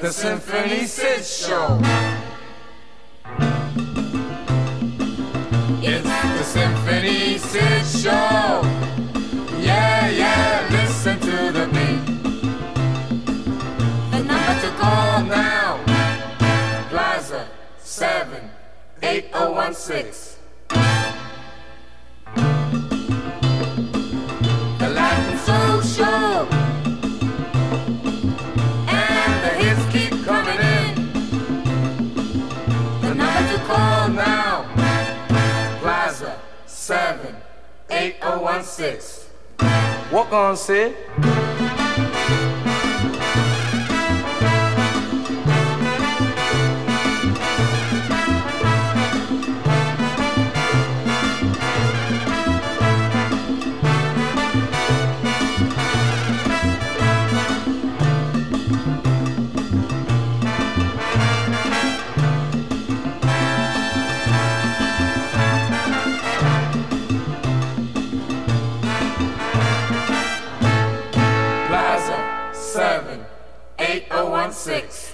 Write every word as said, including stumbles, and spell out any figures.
the Symphony Sid Show. It's the Symphony Sid Show. Yeah, yeah, listen to the beat. The number to call now, Plaza seven eight oh one six. The Latin Soul Show. And the hits keep coming in. The number to call now, Plaza seven eight oh one six. Walk on, Sid. seven eight oh one six.